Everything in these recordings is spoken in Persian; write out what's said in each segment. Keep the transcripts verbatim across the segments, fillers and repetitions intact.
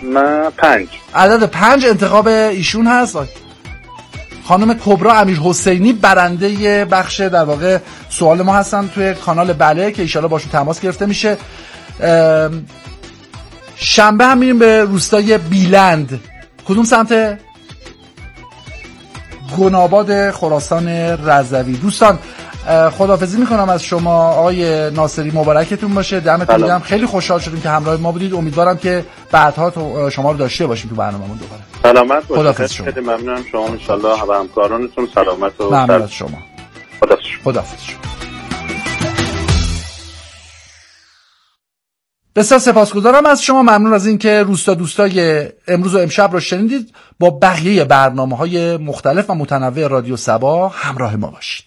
من پنج. عدد پنج انتخاب ایشون هست. خانم کبرا امیرحسینی برنده بخش در واقع سوال ما هستن توی کانال بله که ایشالا باشون تماس گرفته میشه. شنبه هم میریم به روستای بیلند. کدوم سمت؟ گناباد خراسان رضوی. دوستان خداحافظی میکنم از شما. آقای ناصری مبارکتون باشه. دمتون گرم. خیلی خوشحال شدیم که همراه ما بودید. امیدوارم که بعدها تو شما رو داشته باشیم تو برنامه‌مون دوباره. سلامت باشید. خیلی ممنونم شما. ان شاءالله و همکارانتون سلامت و ممنون از شما. خداحافظ. خداحافظ شما. بسیار سپاسگزارم از شما. ممنون از اینکه روستا دوستای امروز و امشب رو شنیدید. با بقیه برنامه‌های مختلف و متنوع رادیو صبا همراه ما باشید.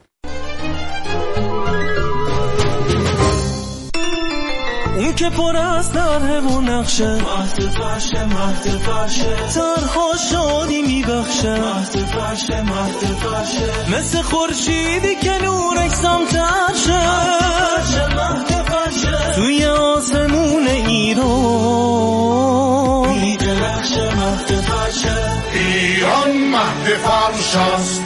اون که پر از داره و نقشه مهد فرشه مهد فرشه ترها شادی میبخشه مهد فرشه مهد فرشه مثل خورشیدی که نورش سمتر شه مهد فرشه توی آسمون ایران میدرخشه مهد فرشه ایران مهد فرش است.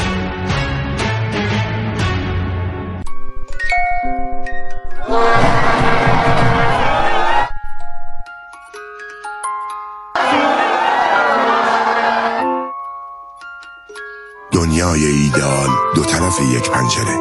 دنیای ایدئال دو طرف یک پنجره.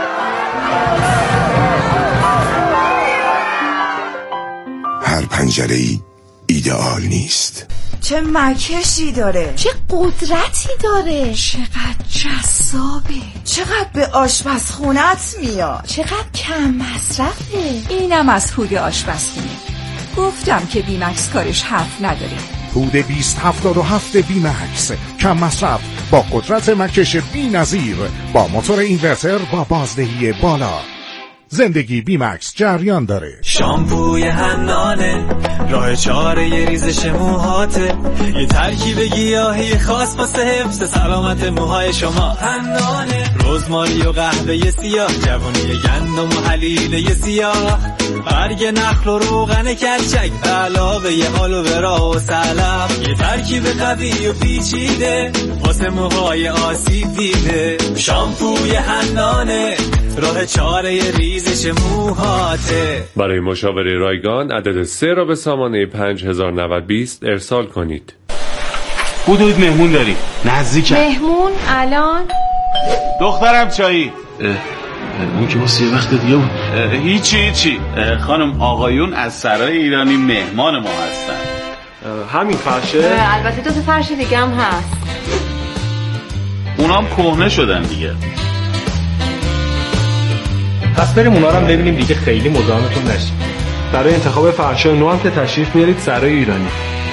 هر پنجره‌ای ایدئال نیست. چه مکشی داره، چه قدرتی داره، چقدر جذابه، چقدر به آشپزخونت میاد، چقدر کم مصرفه. اینم از هود آشپزخونه. گفتم که بیمکس کارش حرف نداره. هود بیست هفتاد و هفت بیمکس، کم مصرف با قدرت مکش بی‌نظیر، با موتور اینورتر با بازدهی بالا. زندگی بیمکس جریان داره. شامپوی حنانه، راه چاره یه ریزش موهاته، یه ترکیب گیاهی خاص واسه حفظ سلامت موهای شما. حنانه، رزماری و قهوه سیاه، جوونی گندم و حلیله سیاه، برگ نخل و روغن کرچک، علاوه یه آلوورا و سلام، یه ترکیب قوی و پیچیده واسه موهای آسیب دیده. شامپوی حنانه، راه چاره ریزش موهاته. برای مشاوره رایگان عدد سه را به سامانه پنج هزار و نود بیست ارسال کنید. حدود مهمون داری؟ نزدیکم. مهمون الان؟ دخترم چایی؟ اون که واسه یه وقت دیگه بود. هیچی هیچی. خانم آقایون از سرای ایرانی مهمان ما هستن. همین فرشه؟ البته دو تا فرش دیگه هم هست. اونام کهنه شدن دیگه. پس بریم اونا رو هم ببینیم دیگه خیلی مزاحمتون نشیم. برای انتخاب فرشای نو هم که تشریف میارید سرای ایرانی.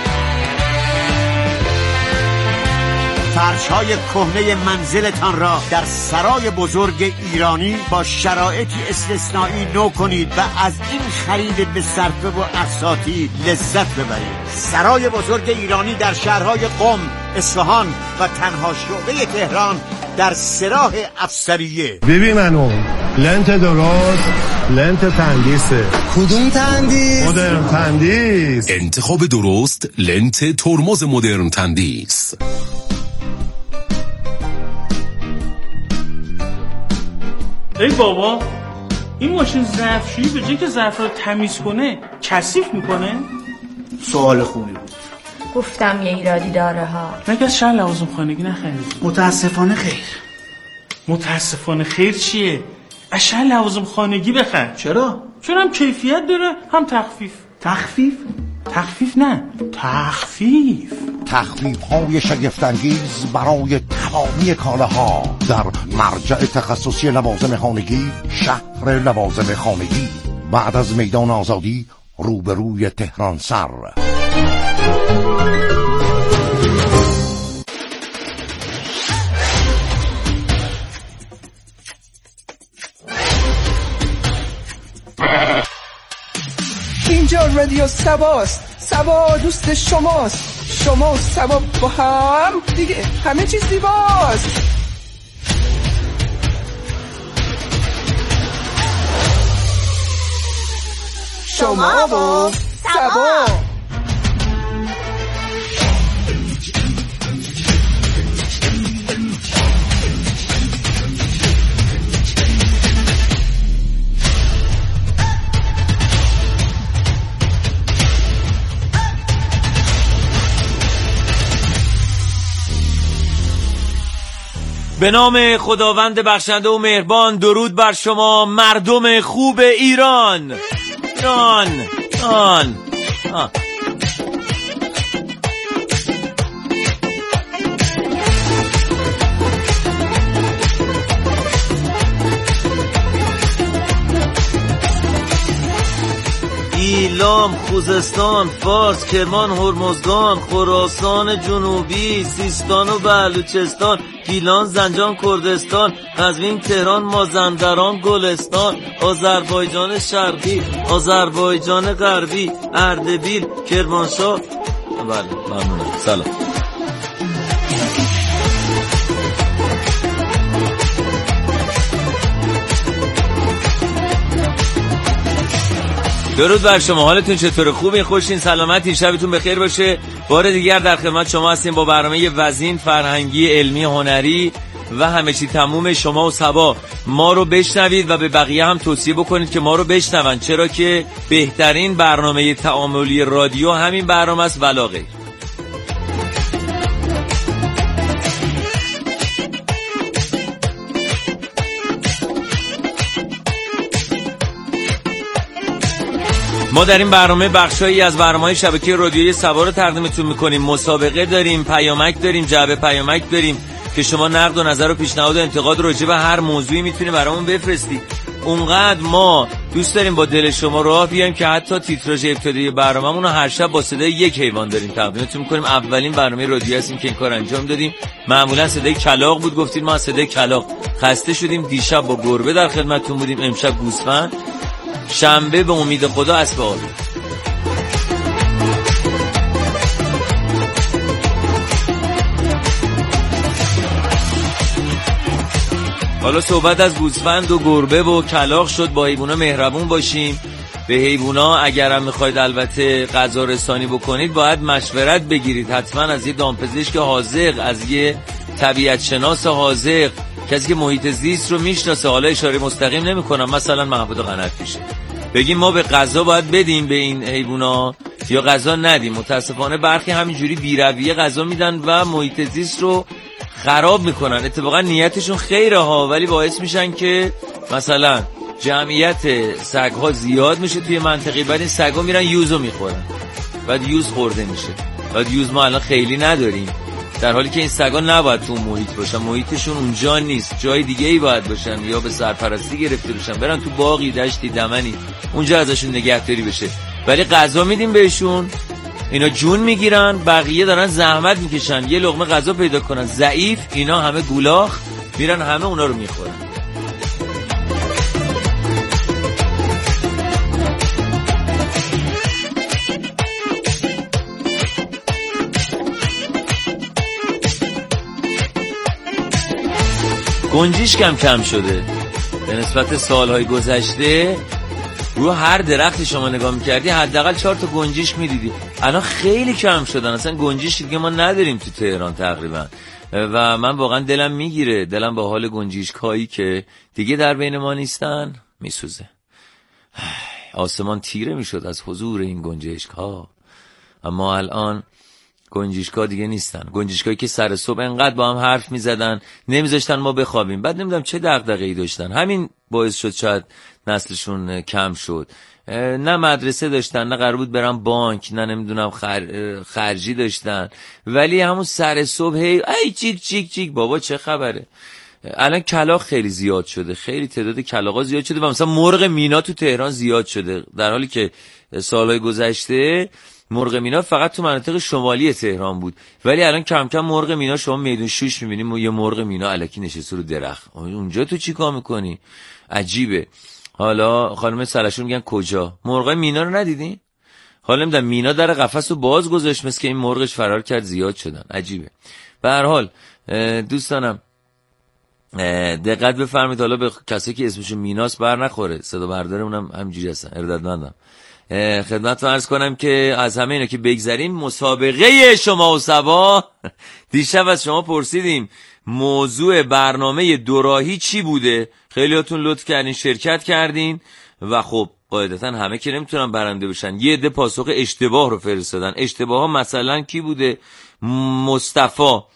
فرش‌های کهنه منزلتان را در سرای بزرگ ایرانی با شرایطی استثنایی نو کنید و از این خرید به صرفه و اقساطی لذت ببرید. سرای بزرگ ایرانی در شهرهای قم، اصفهان و تنها شعبه تهران در سراح افسریه. ببین منو لنت درست، لنت تندیسه. کدوم تندیس؟ مدرن تندیس. انتخاب درست لنت ترمز مدرن تندیس. ای بابا، این ماشین ظرفشویی به جای که ظرف رو تمیز کنه کثیف میکنه؟ سوال خوبی بود. گفتم یه ایرادی داره ها. مگه از شهر لوازم خانگی نخرید؟ متاسفانه خیر. متاسفانه خیر چیه؟ از شهر لوازم خانگی بخر. چرا؟ چون هم کیفیت داره هم تخفیف. تخفیف؟ تخفیف نه، تخفیف. تخفیف های شگفت‌انگیز برای تمامی کالاها در مرجع تخصصی لوازم خانگی، شهر لوازم خانگی، بعد از میدان آزادی روبروی تهران سر. اینجا رادیو صباست. صبا دوست شماست. شما صبا با هم دیگه همه چیز زیباست. شما و صبا. به نام خداوند بخشنده و مهربان، درود بر شما مردم خوب ایران. ایران ایران آه. ایلام، خوزستان، فارس، کرمان، هرمزگان، خراسان جنوبی، سیستان و بلوچستان، گیلان، زنجان، کردستان، قزوین، تهران، مازندران، گلستان، آذربایجان شرقی، آذربایجان غربی، اردبیل، کرمانشاه. بله ممنونم. سلام. درود بر شما، حالتون چطوره؟ خوبین؟ خوشین؟ سلامتین؟ شبتون بخیر باشه. بار دیگر در خدمت شما هستیم با برنامه وزین، فرهنگی، علمی، هنری و همه چی تموم. شما و صبا ما رو بشنوید و به بقیه هم توصیه بکنید که ما رو بشنون، چرا که بهترین برنامه تعاملی رادیو همین برنامه است ولا غیر. ما در این برنامه بخشایی از برنامه‌های شبکه رادیویی سبا رو تقدیمتون می‌کنیم. مسابقه داریم، پیامک داریم، جعبه پیامک داریم که شما نقد و نظر و پیشنهاد و انتقاد راجع به هر موضوعی میتونید برامون بفرستید. اونقدر ما دوست داریم با دل شما راه بیایم که حتی تیتراژ ابتدایی برنامه‌مون رو هر شب با صدای یک حیوان داریم تقدیمتون می‌کنیم. اولین برنامه رادیویی هستیم که این کار انجام دادیم. معمولا صدای کلاغ بود، گفتید ما صدای کلاغ خسته شدیم. دیشب با گربه در خدمتتون بودیم، امشب گوسفند، شنبه به امید خدا اسب آبی. حالا صحبت از گوسفند و گربه و کلاغ شد. با حیوونا مهربون باشیم. به حیوونا اگر هم میخواید البته غذا رسانی بکنید باید مشورت بگیرید حتما از یه دامپزشک حاذق، از یه طبیعت شناس حاذق، کسی که محیط زیست رو میشناسه. حالا اشاره مستقیم نمیکنم، مثلا محمود قنات‌پیشه بگیم ما به غذا باید بدیم به این حیوونا یا غذا ندیم. متاسفانه برخی همینجوری بی‌رویه غذا میدن و محیط زیست رو خراب میکنن. اتفاقا نیتشون خیره ها، ولی باعث میشن که مثلا جمعیت سگ‌ها زیاد میشه توی منطقه، بعد این سگ‌ها میرن یوزو میخورن، بعد یوز خورده میشه. بعد یوز ما الان خیلی نداریم، در حالی که این سگا نباید تو محیط باشن. محیطشون اونجا نیست، جای دیگه ای باید باشن، یا به سرپرستی گرفته بشن، برن تو باقی، دشتی، دمنی، اونجا ازشون نگهداری بشه. ولی غذا میدیم بهشون، اینا جون میگیرن، بقیه دارن زحمت میکشن یه لقمه غذا پیدا کنن. ضعیف اینا همه گولاخ میرن، همه اونا رو میخورن. گنجیش کم کم شده به نسبت سالهای گذشته. رو هر درختی شما نگاه میکردی حداقل چهار تا گنجیش میدیدی. الان خیلی کم شدن، اصلا گنجیش دیگه ما نداریم تو تهران تقریبا. و من واقعا دلم میگیره، دلم با حال گنجیشکایی که دیگه در بین ما نیستن میسوزه. آسمان تیره میشد از حضور این گنجشک‌ها، اما الان گنجشک‌ها دیگه نیستن. گنجشکایی که سر صبح انقدر با هم حرف میزدن نمیذاشتن ما بخوابیم، بعد نمیدونم چه دغدغه‌ای داشتن، همین باعث شد شاید نسلشون کم شد. نه مدرسه داشتن، نه قرار بود برن بانک، نه نمیدونم خر... خرجی داشتن، ولی همون سر صبح هی ای چیک چیک چیک بابا چه خبره. الان کلاغ خیلی زیاد شده، خیلی تعداد کلاغا زیاد شده و مثلا مرغ مینا تو تهران زیاد شده، در حالی که سالهای گذشته مرغ مینا فقط تو مناطق شمالی تهران بود. ولی الان کم کم مرغ مینا شما میدون شوش میبینیم یه مرغ مینا الکی نشسته رو درخت. اونجا تو چی کار میکنی؟ عجیبه. حالا خانم سلشون میگن کجا؟ مرغ مینا رو ندیدین؟ حالا نمیدونم مینا در قفس رو باز گذاشت، مثل که این مرغش فرار کرد زیاد شدن. عجیبه. به هر حال دوستانم دقت بفرمایید، حالا به کسی که اسمشون میناست بر نخوره، صدا بردارمونم همینجوری هستن، ارادتمندم. خدمتتون عرض کنم که از همه اینا که بگذریم، مسابقه شما و صبا دیشب از شما پرسیدیم موضوع برنامه دوراهی چی بوده. خیلیاتون لطف کردین شرکت کردین و خب قاعدتا همه که نمیتونن برنده بشن. یه عده پاسخ اشتباه رو فرستادن. اشتباه ها مثلا کی بوده؟ مصطفی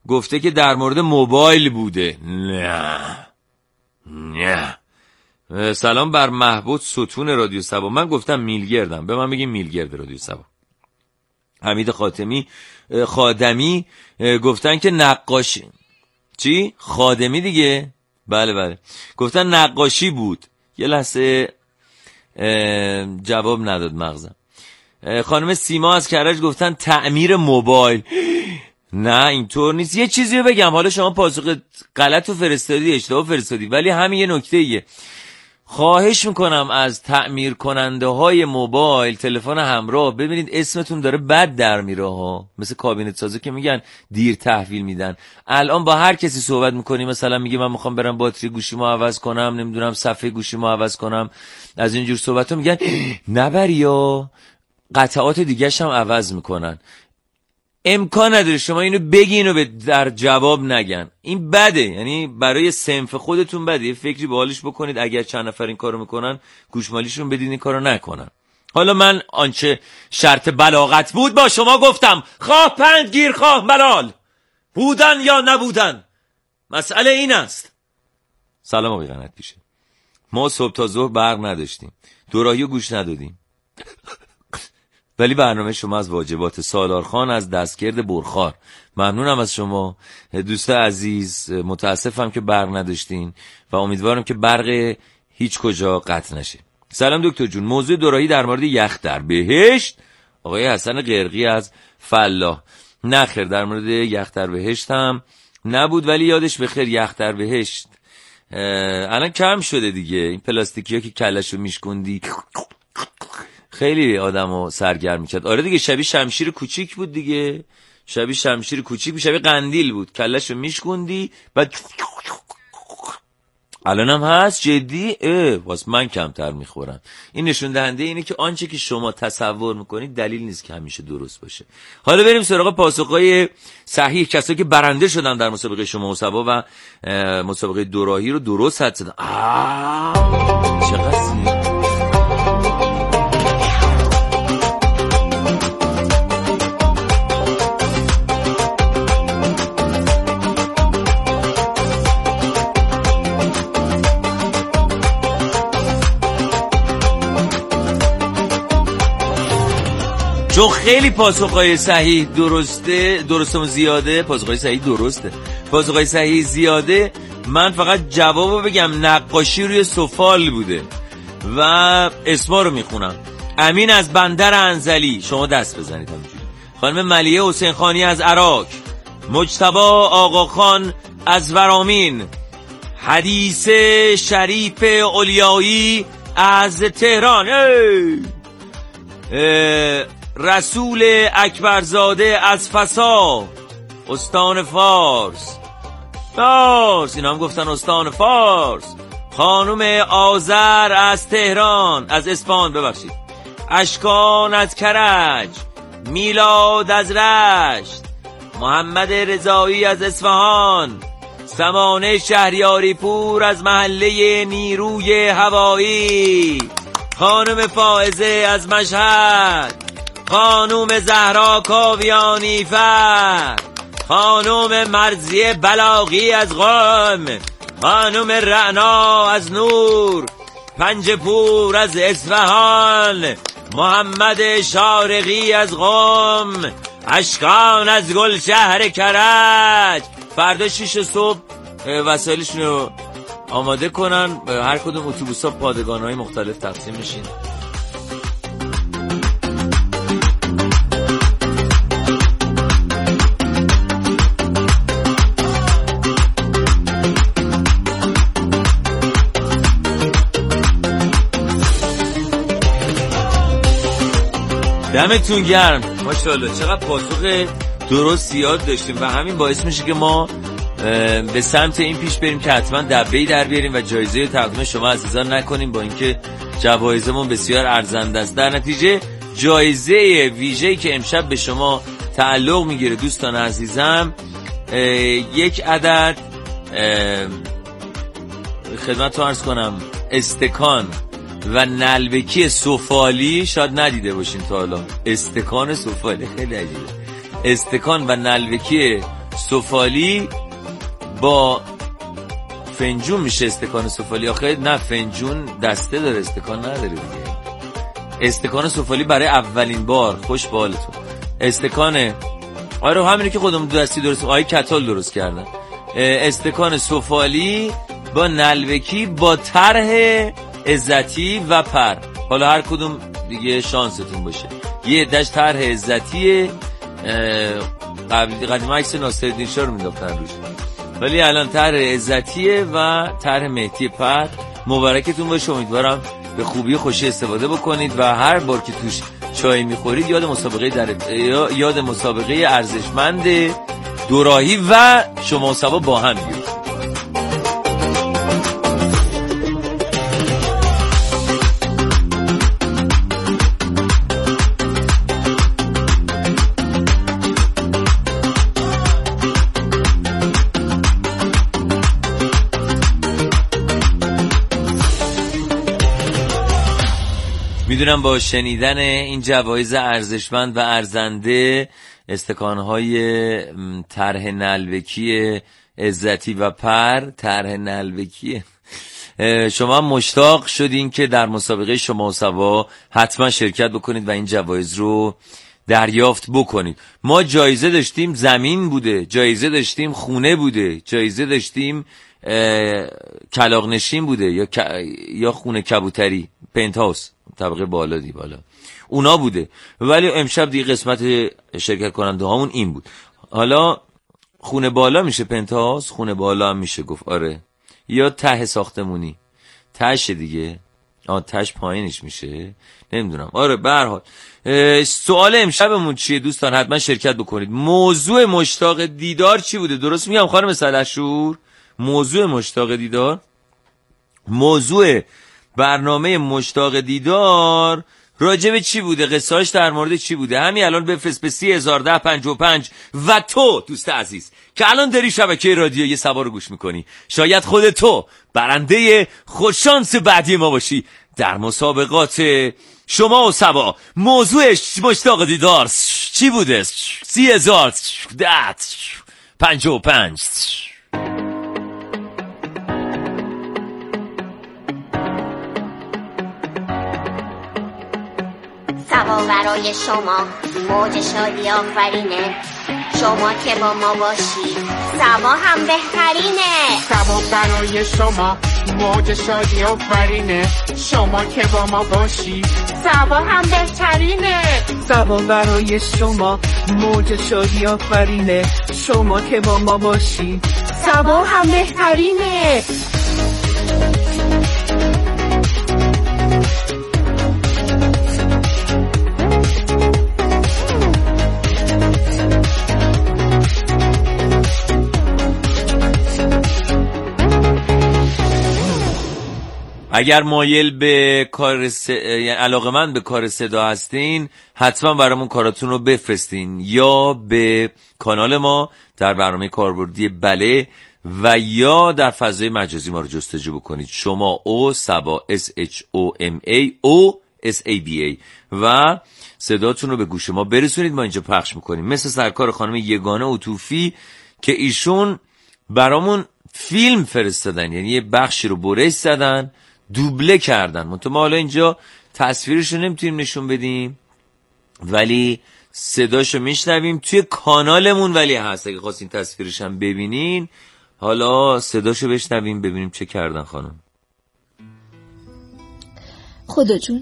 گفته که در مورد موبایل بوده. نه نه. سلام بر محبوب ستون رادیو سبا. من گفتم میلگردم، به من بگیم میلگرد رادیو سبا. حمید خاتمی خادمی گفتن که نقاشی چی؟ خادمی دیگه. بله بله گفتن نقاشی بود. یه لحظه جواب نداد مغزم. خانم سیما از کرج گفتن تعمیر موبایل. نه اینطور نیست. یه چیزی رو بگم، حالا شما پاسخ غلط و فرستادی، اشتباه فرستادی، ولی همین یه نکته ایه. خواهش میکنم از تعمیر کننده های موبایل تلفن همراه ببینید اسمتون داره بد در میره ها. مثل کابینت سازه که میگن دیر تحویل میدن. الان با هر کسی صحبت میکنی مثلا میگه من میخوام برم باتری گوشیمو عوض کنم، نمیدونم صفحه گوشیمو عوض کنم، از اینجور صحبت ها میگن نبر یا قطعات دیگه‌ش هم عوض میکنن. امکان نداره شما اینو بگین و به در جواب نگن. این بده، یعنی برای صنف خودتون بده. یه فکری به حالش بکنید، اگر چند نفر این کارو میکنن گوشمالیشون بدین این کارو نکنن. حالا من آنچه شرط بلاغت بود با شما گفتم، خواه پند گیر خواه ملال، بودن یا نبودن مسئله این است. سلام آقای قنات پیشه. ما صبح تا ظهر برق نداشتیم، دوراهی گوش ندادیم، ولی برنامه شما از واجبات. سالار خان از دستگرد برخار. ممنونم از شما دوست عزیز. متاسفم که برق نداشتین و امیدوارم که برق هیچ کجا قطع نشه. سلام دکتر جون، موضوع دوراهی در مورد یخ در بهشت. آقای حسن قرقی از فلاح. نخیر در مورد یخ در بهشت هم نبود، ولی یادش بخیر یخ در بهشت الان کم شده دیگه. این پلاستیکی ها که کلشو میشکندی خیلی آدمو سرگرم می‌کرد. آره دیگه، شبیه شمشیر کوچیک بود دیگه، شبیه شمشیر کوچیک بود، شبیه قندیل بود، کلهشو میشکوندی بعد الانم هست جدی. اه واسه من کمتر میخورم. این نشون دهنده اینه که آنچه که شما تصور میکنید دلیل نیست که همیشه درست باشه. حالا بریم سراغ پاسخهای صحیح. کسایی که برنده شدن در مسابقه شما و سبا و مسابقه دوراهی رو درست حدس زدن. آه چقدر چون خیلی پاسخهای صحیح درسته، درستم زیاده، پاسخهای صحیح درسته، پاسخهای صحیح زیاده. من فقط جوابو بگم، نقاشی روی سفال بوده و اسما رو میخونم. امین از بندر انزلی، شما دست بزنید همینجوری. خانم ملیه حسین خانی از عراق، مجتبی آقا خان از ورامین، حدیث شریف اولیایی از تهران، رسول اکبرزاده از فسا، استان فارس فارس اینا هم گفتن استان فارس. خانم آذر از تهران، از اصفهان ببخشید. اشکان از کرج، میلاد از رشت، محمد رضایی از اصفهان، سمانه شهریاری پور از محله نیروی هوایی، خانم فائزه از مشهد، خانوم زهرا کاویانی فر، خانوم مرزیه بلاغی از قم، خانوم رعنا از نور، پنجپور از اصفهان، محمد شارقی از قم، اشکان از گل شهر کرج. فردا شیش صبح وسایلشون رو آماده کنن، هر کدوم اتوبوس‌ها پادگان‌های مختلف تقسیم میشین. دمتون گرم، ماشاءالله چقدر پاسخ درست زیاد داشتیم و همین باعث میشه که ما به سمت این پیش بریم که حتما دبه‌ای در بیاریم و جایزه تقدیم شما عزیزان نکنیم، با اینکه جوایزمون بسیار ارزنده است. در نتیجه جایزه ویژه‌ای که امشب به شما تعلق میگیره دوستان عزیزم، یک عدد خدمتتون عرض کنم استکان و نلبکی سفالی. شاید ندیده باشین تا حالا استکان سفالی، خیلی عجیبه. استکان و نلبکی سفالی با فنجون میشه استکان سفالی. آخه نه، فنجون دسته داره، استکان نداره دیگه. استکان سفالی برای اولین بار. خوش به حالتون. استکان، آره همینه که خودمون دو دستی درست، آیه کتال درست کردن. استکان سفالی با نلبکی با طرح عزتی و پر. حالا هر کدوم دیگه شانستون باشه. یه عده‌اش طرح عزتیه، قبل قدیم عکس ناصرالدین شاه رو مینداختن روش، ولی الان طرح عزتیه و طرح مهدی پر. مبارکتون باشه. امیدوارم به خوبی خوشی استفاده بکنید و هر بار که توش چای میخورید یاد مسابقه در یاد مسابقه ارزشمند دوراهی و شما و سبا با هم بیفتید. میدونم با شنیدن این جوایز ارزشمند و ارزنده، استکانهای طرح نلبکی عزتی و پر، طرح نلبکی، شما مشتاق شدین که در مسابقه شما و سبا حتما شرکت بکنید و این جوایز رو دریافت بکنید. ما جایزه داشتیم زمین بوده، جایزه داشتیم خونه بوده، جایزه داشتیم کلاغ نشین بوده یا یا خونه کبوتری، پنت هاوس طبقه بالا دی بالا اونا بوده. ولی امشب دیگه قسمت شرکت کننده هامون این بود. حالا خونه بالا میشه پنت هاوس، خونه بالا هم میشه گفت آره، یا ته ساختمونی، تهش دیگه، آه تهش پایینش میشه، نمیدونم. آره به هر حال سوال امشبمون چیه دوستان؟ حتما شرکت بکنید. موضوع مشتاق دیدار چی بوده؟ درست میگم خانم سلحشور؟ موضوع مشتاق دیدار، موضوع برنامه مشتاق دیدار راجب چی بوده؟ قصه‌اش در مورد چی بوده؟ همین الان بفرست به سی هزار ده پنجاه و پنج. و تو دوست عزیز که الان داری شبکه رادیویی سبا رو گوش میکنی، شاید خود تو برنده خوششانس بعدی ما باشی در مسابقات شما و سبا. موضوعش مشتاق دیدار چی بوده؟ سی هزار ده پنجاه و پنج. سبا برای شما موج شادی آفرینه، شما که با ما باشی سبا هم بهترینه. سبا برای شما موج شادی آفرینه، شما که با ما باشی سبا هم بهترینه. سبا برای شما موج شادی آفرینه، شما که با ما باشی سبا هم بهترینه. اگر مایل به کار س... یعنی علاقه‌مند به کار صدا هستین، حتما برامون کاراتون رو بفرستین یا به کانال ما در برنامه کاربردی بله و یا در فضای مجازی ما رو جستجو بکنید. شما او سبا اس اچ او ام ای او اس ای بی ای و صداتون رو به گوش ما برسونید، ما اینجا پخش میکنیم. مثل سرکار خانم یگانه عطوفی که ایشون برامون فیلم فرستادن، یعنی یه بخشی رو برش زدن دوبله کردن. منتها ما حالا اینجا تصویرش رو نمیتونیم نشون بدیم ولی صداشو میشنویم توی کانالمون، ولی هست اگه خواستین تصویرش هم ببینین. حالا صداشو بشنویم ببینیم چه کردن خانم. خدا جون،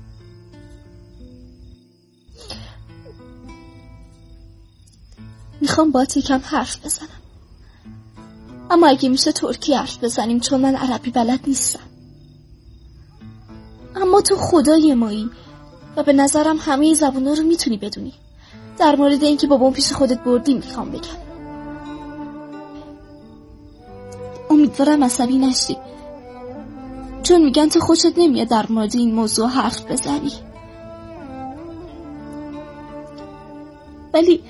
میخوام باهات یکم حرف بزنم، اما اگه میشه ترکی حرف بزنیم چون من عربی بلد نیستم. اما تو خدای مایی و به نظرم همه زبونا رو میتونی بدونی. در مورد اینکه بابام پیش خودت بردی میخوام بگم. امیدوارم عصبی نشی، چون میگن تو خوشت نمیاد در مورد این موضوع حرف بزنی، ولی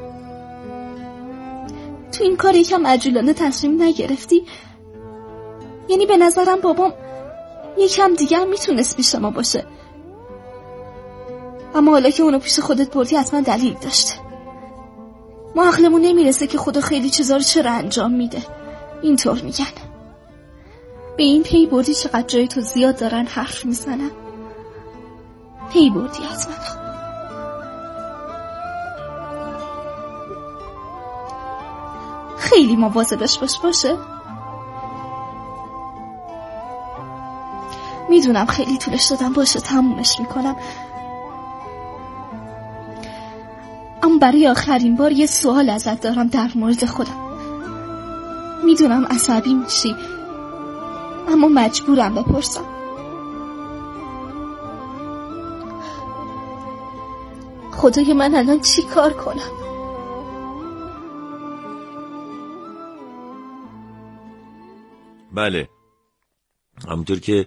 تو این کار یکم عجولانه تصمیم نگرفتی. یعنی به نظرم بابام یکم دیگه هم میتونست پیش ما باشه، اما حالا که اونو پیش خودت بردی حتما دلیل داشته. ما عقلمون نمیرسه که خدا خیلی چیزا رو چرا انجام میده. اینطور میگن. به این پی بردی چقدر جای تو زیاد دارن حرف میزنن. پی بردی از من. خیلی مواظبش باش باشه. میدونم خیلی طولش دادم، باشه تمومش میکنم. اما برای آخرین بار یه سوال ازت دارم در مورد خودم. میدونم عصبی میشی اما مجبورم بپرسم. خدای من الان چی کار کنم؟ بله، همونطور که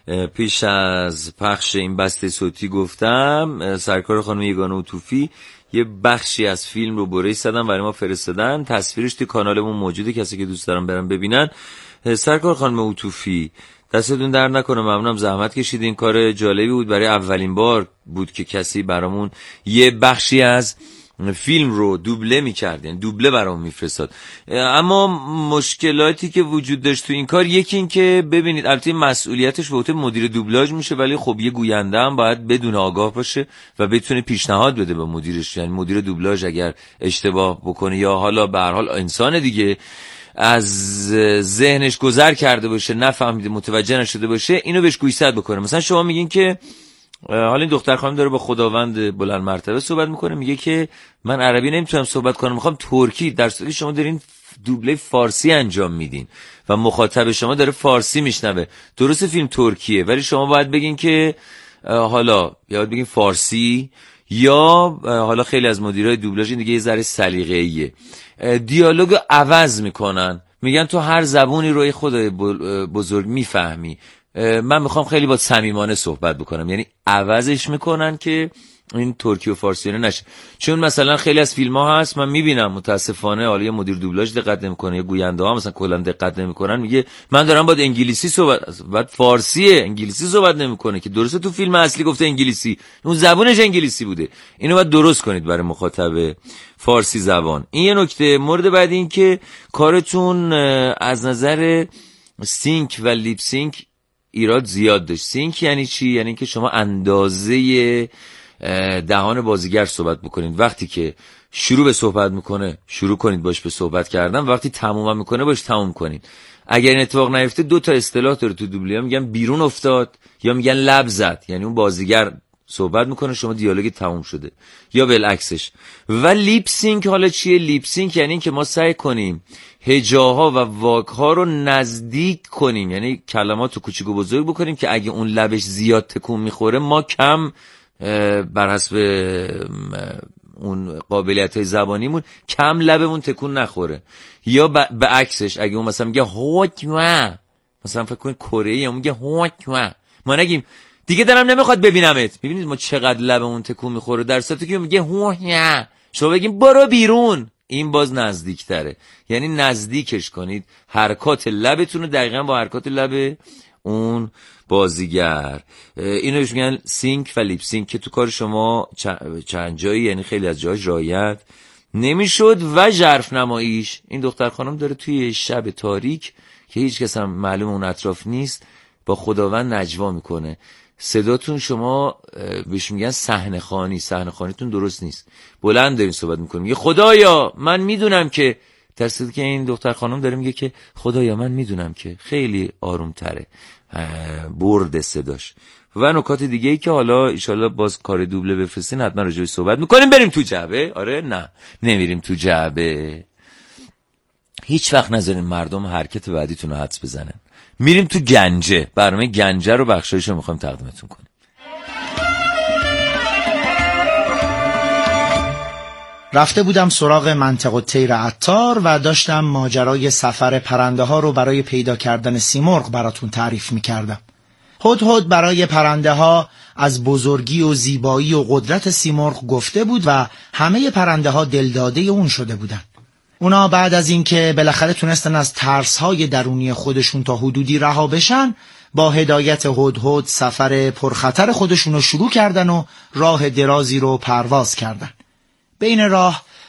پیش از پخش این بسته صوتی گفتم، سرکار خانم یگانه عطوفی یه بخشی از فیلم رو برای زدن برای ما فرستادن. تصویرش توی کانالمون موجوده، کسی که دوست دارن برن ببینن. سرکار خانم عطوفی دستتون در نکنه، ممنونم زحمت کشید. این کار جالبی بود، برای اولین بار بود که کسی برامون یه بخشی از فیلم رو دوبله می‌کرد، یعنی دوبله برام میفرستاد. اما مشکلاتی که وجود داشت تو این کار، یکی این که ببینید البته مسئولیتش به عهده مدیر دوبلاژ میشه، ولی خب یه گوینده هم باید بدون آگاه باشه و بتونه پیشنهاد بده به مدیرش. یعنی مدیر دوبلاژ اگر اشتباه بکنه یا حالا به هر حال انسان دیگه از ذهنش گذر کرده باشه، نفهمیده، متوجه نشده باشه، اینو بهش گوشزد بکنه. مثلا شما میگین که حالا این دختر خانم داره با خداوند بلند مرتبه صحبت میکنه، میگه که من عربی نمیتونم صحبت کنم، میخوام ترکی، در صورتی شما دارین دوبله فارسی انجام میدین و مخاطب شما داره فارسی میشنوه. درست فیلم ترکیه ولی شما باید بگین که حالا یا بگین فارسی، یا حالا خیلی از مدیرای دوبلاژ دیگه یه ذره سلیقه‌ایه، دیالوگ عوض میکنن، میگن تو هر زبونی روی خدای بزرگ میفهمی، من میخوام خیلی با صمیمانه صحبت بکنم، یعنی عوضش میکنن که این ترکی و فارسی نشه. چون مثلا خیلی از فیلم ها هست من میبینم متاسفانه حالا یه مدیر دوبلاژ دقت نمیکنه، یا گوینده ها مثلا کلا دقت نمیکنن، میگه من دارم با انگلیسی صحبت، بعد فارسیه، انگلیسی صحبت نمیکنه، که درسته تو فیلم اصلی گفته انگلیسی، اون زبونش انگلیسی بوده. اینو باید درست کنید برای مخاطب فارسی زبان. این یه نکته. مورد بعد این که کارتون از نظر سینک و لیپ سینک ایراد زیاد داشت. سینک یعنی چی؟ یعنی که شما اندازه دهان بازیگر صحبت بکنید. وقتی که شروع به صحبت میکنه شروع کنید باش به صحبت کردن، وقتی تموم میکنه باش تموم کنید. اگر این اتفاق نیفته دو تا اصطلاح داره تو دوبله، میگن بیرون افتاد یا میگن لب زد، یعنی اون بازیگر صحبت میکنه شما دیالوگ تموم شده، یا بالعکسش. و لیپ سینک حالا چیه؟ لیپ سینک یعنی این که ما سعی کنیم هجاها و واکها رو نزدیک کنیم، یعنی کلمات رو کوچیک و بزرگ بکنیم که اگه اون لبش زیاد تکون میخوره ما کم بر حسب اون قابلیت‌های زبانیمون کم لبمون تکون نخوره. یا به عکسش اگه اون مثلا میگه هوکوا، مثلا فکر کنید کره‌ای اون میگه هوکوا، ما نگیم دیگه دارم نمیخواد ببینمت. ببینید ما چقدر لبمون تکون میخوره، در صورتی که میگه هوکوا شما بگیم برو بیرون، این باز نزدیک تره. یعنی نزدیکش کنید، حرکات لبتون رو دقیقا با حرکات لب اون بازیگر. اینو بهش میگن سینک و لیپ سینک که تو کار شما چند جایی، یعنی خیلی از جاش رعایت نمیشد. و ژرف نماییش، این دختر خانم داره توی شب تاریک که هیچ کس هم معلوم اون اطراف نیست با خداوند نجوا میکنه. صداتون شما بهش میگن صحنه خوانی، صحنه خوانیتون درست نیست، بلند دارین صحبت میکنین، میگه خدایا من میدونم که، در صورتی که این دختر خانم داره میگه که خدایا من میدونم که، خیلی آروم تره برد صداش. و نکات دیگه ای که حالا ایشالله باز کار دوبله بفرستین حتما راجعش صحبت میکنیم. بریم تو جعبه؟ آره نه نمیریم تو جعبه. هیچ وقت نذارین مردم حرکت بعدیتون رو حدس بزنن. میریم تو گنجه. برنامه گنجه رو بخشایش رو میخوایم تقدیمتون کنیم. رفته بودم سراغ منطقه طیر عطار و داشتم ماجرای سفر پرنده ها رو برای پیدا کردن سیمرغ براتون تعریف میکردم. هدهد برای پرنده ها از بزرگی و زیبایی و قدرت سیمرغ گفته بود و همه پرنده ها دلداده اون شده بودن. اونا بعد از اینکه بالاخره تونستن از ترس‌های درونی خودشون تا حدودی رها بشن، با هدایت هدهد سفر پرخطر خودشون رو شروع کردن و راه درازی رو پرواز کردن. بین راه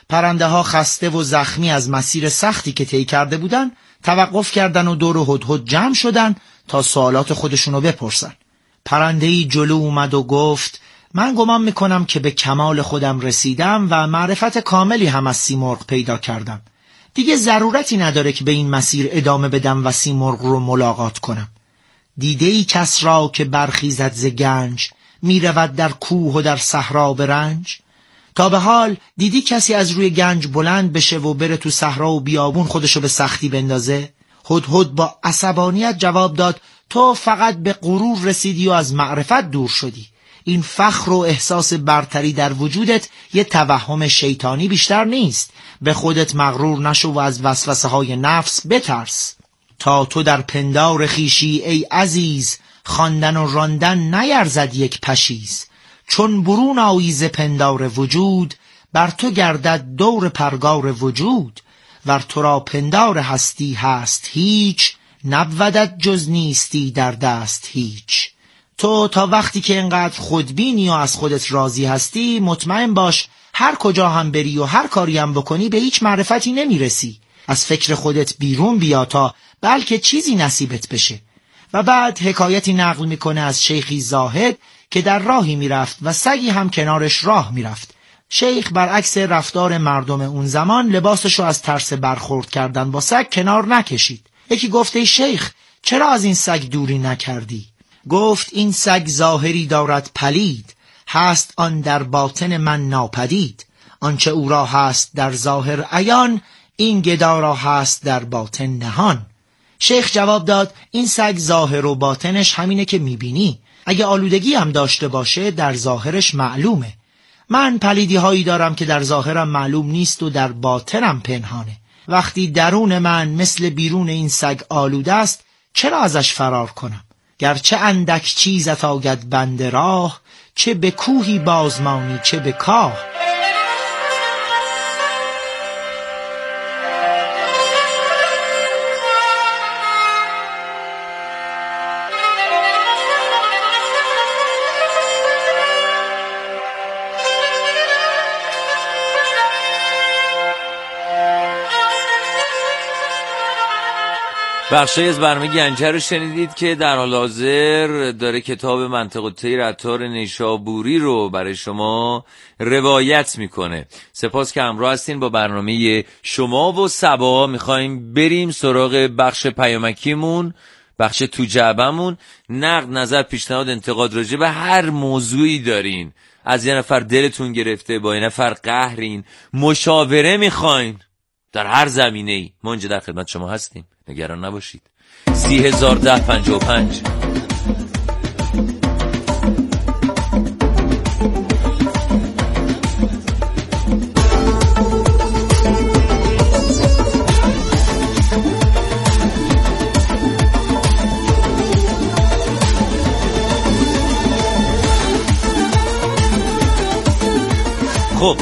پرنده ها خسته و زخمی از مسیر سختی که طی کرده بودن توقف کردن و دور هدهد جمع شدن تا سوالات خودشونو بپرسن. پرنده‌ای جلو اومد و گفت من گمان میکنم که به کمال خودم رسیدم و معرفت کاملی هم از سیمرغ پیدا کردم. دیگه ضرورتی نداره که به این مسیر ادامه بدم و سیمرغ رو ملاقات کنم. دیده‌ای کس را که برخیزد ز گنج، میرود در کوه و در صحرا به رنج. تا به حال دیدی کسی از روی گنج بلند بشه و بره تو صحرا و بیابون خودشو به سختی بندازه؟ هدهد با عصبانیت جواب داد تو فقط به غرور رسیدی و از معرفت دور شدی. این فخر و احساس برتری در وجودت یه توهم شیطانی بیشتر نیست. به خودت مغرور نشو و از وسوسه های نفس بترس. تا تو در پندار خیشی ای عزیز، خواندن و راندن نیرزد یک پشیز. چون برون آیی ز پندار وجود، بر تو گردد دور پرگار وجود. ور تو را پندار هستی هست هیچ، نبودت جز نیستی در دست هیچ. تو تا وقتی که اینقدر خودبینی و از خودت راضی هستی، مطمئن باش هر کجا هم بری و هر کاری هم بکنی به هیچ معرفتی نمیرسی. از فکر خودت بیرون بیا تا بلکه چیزی نصیبت بشه. و بعد حکایتی نقل میکنه از شیخی زاهد که در راهی میرفت و سگی هم کنارش راه میرفت. شیخ برعکس رفتار مردم اون زمان لباسشو از ترس برخورد کردن با سگ کنار نکشید. یکی گفت ای شیخ چرا از این سگ دوری نکردی؟ گفت این سگ ظاهری دارد پلید، هست آن در باطن من ناپدید. آنچه او را هست در ظاهر عیان، این گدا را هست در باطن نهان. شیخ جواب داد این سگ ظاهر و باطنش همینه که میبینی. اگه آلودگی هم داشته باشه در ظاهرش معلومه. من پلیدی هایی دارم که در ظاهرم معلوم نیست و در باطنم پنهانه. وقتی درون من مثل بیرون این سگ آلوده است، چرا ازش فرار کنم؟ گرچه اندک چیزت آید بند راه، چه به کوهی بازمانی چه به کاه. بخشی از برنامه گنجه رو شنیدید که در حال حاضر داره کتاب منطق الطیر عطار نیشابوری رو برای شما روایت میکنه. سپاس که همراه هستین با برنامه شما و صبا. میخوایم بریم سراغ بخش پیامکیمون، بخش تو جعبمون. نقد، نظر، پیشنهاد، انتقاد راجع به هر موضوعی دارین، از یه نفر دلتون گرفته، با یه نفر قهرین، مشاوره میخواین در هر زمینه‌ای، ما اینجا در خدمت شما هستیم، نگران نباشید. سی هزار ده پنجاه و پنج. خب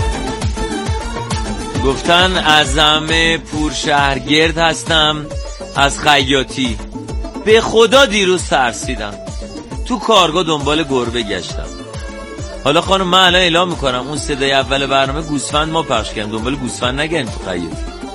گفتن اعظم پور شهرگرد هستم از خیاطی. به خدا دیروز ترسیدم، تو کارگاه دنبال گربه گشتم. حالا خانم من الان اعلام میکنم اون صدای اول برنامه گوسفند ما پخش کردیم، دنبال گوسفند نگردیم تو خیاطی.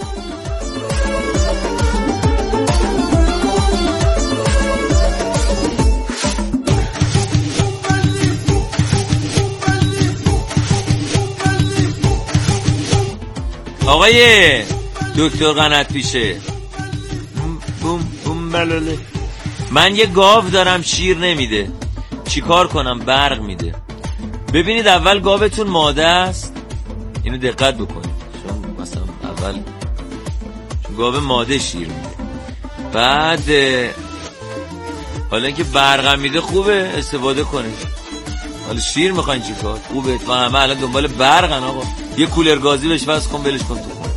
آقای دکتر قنات پیشه، بوم بوم بلاله، من یه گاو دارم شیر نمیده، چی کار کنم؟ برق میده. ببینید اول گاوتون ماده است، اینو دقت بکنید، چون مثلا اول گاو ماده شیر میده، بعد حالا اینکه برق میده خوبه استفاده کنید. حالا شیر میخواین چی کار؟ خوبه. اتفاقا همه الان دنبال برقن آقا، یه کولر گازی بهش وصل کن بلش کن تو خونه.